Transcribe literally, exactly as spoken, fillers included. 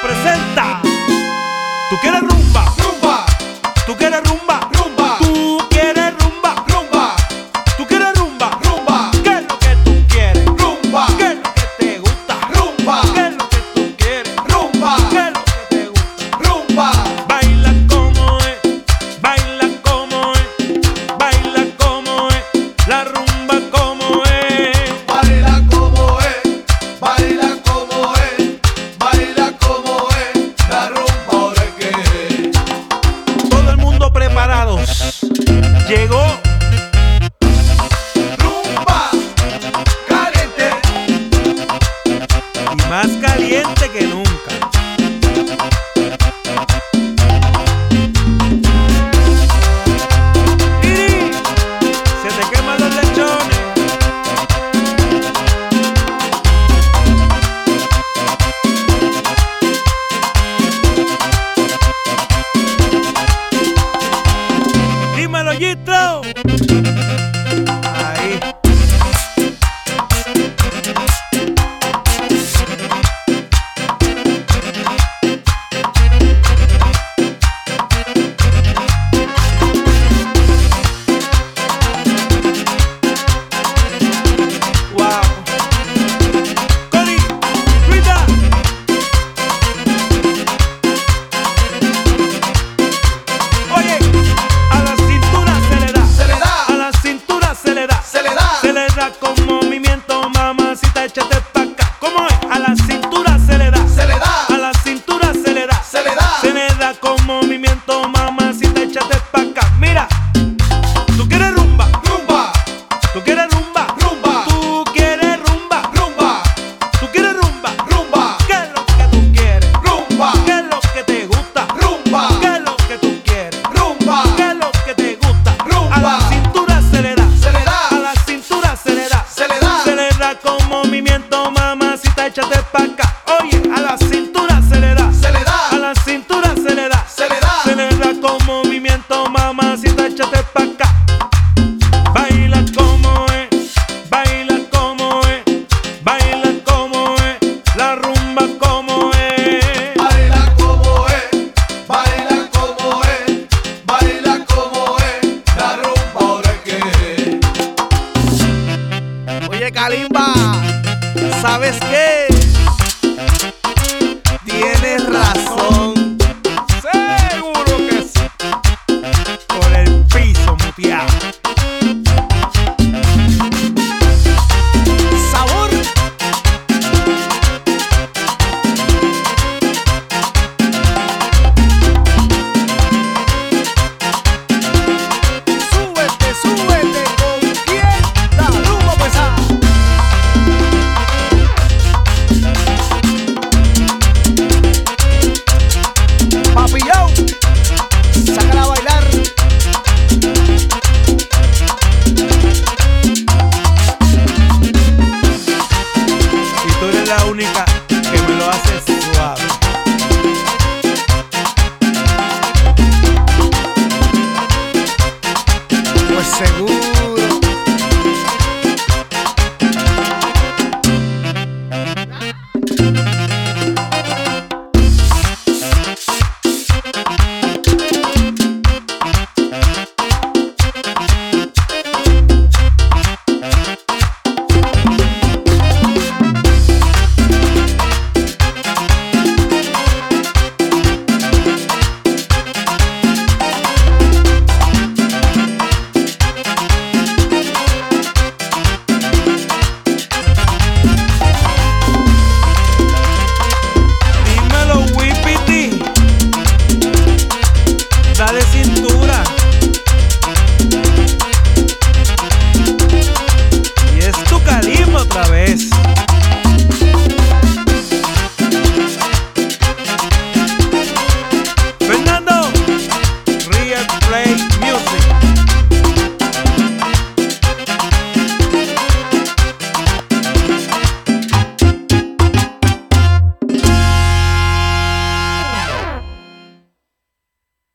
presenta. ¿Tú quieres rumba? Rumba. ¿Tú quieres rumba? Rumba. ¿Tú quieres rumba? Rumba. ¿Tú quieres rumba? Rumba. ¿Qué es lo que tú quieres? Rumba. ¿Qué es lo que te gusta? Rumba. ¿Qué es lo que tú quieres? Rumba. ¿Qué es lo que te gusta? Rumba. Baila como es, baila como es, baila como es, la rumba como es. Baila como es, baila como es, baila como es, la rumba de que. Todo el mundo preparados. Llegó. Rumba. Caliente. Y más caliente que nunca. Iri, se te queman los lechones. Dímelo, Gistro. Ahí. Wow. Cody, Rita. Oye, a la cintura se le da. Se le da. A la cintura se le da. Se le da. Se le da con movimiento, mamacita, échate pa' acá. ¿Cómo es? A la cintura se le da. Se le da. A la cintura se le da. Se le da. Se le da con movimiento, mamacita, échate pa' acá. Mira, tú quieres rumba, Rumba. tú quieres rumba, Rumba. tú quieres rumba, Rumba. tú quieres rumba. Rumba. ¿Qué es lo que tú quieres? Rumba. ¿Qué es lo que te gusta? Rumba. ¿Qué es lo que tú quieres? Rumba. ¿Qué es lo que te gusta? Rumba. A la cintura se le da. Se le da. A la cintura se le da. Se le da. Se le da con movimiento, mamacita, échate pa' acá. Oye, a la cintura se le da. Se le da. A la cintura se le da. Se le da. Se le da con movimiento, mamacita, échate pa' acá. Baila como es, baila como es, baila como es, la rumba como es. Baila como es, baila como es, baila como es, la rumba de que. Oye, Kalimba, ¿sabes qué? Tienes razón.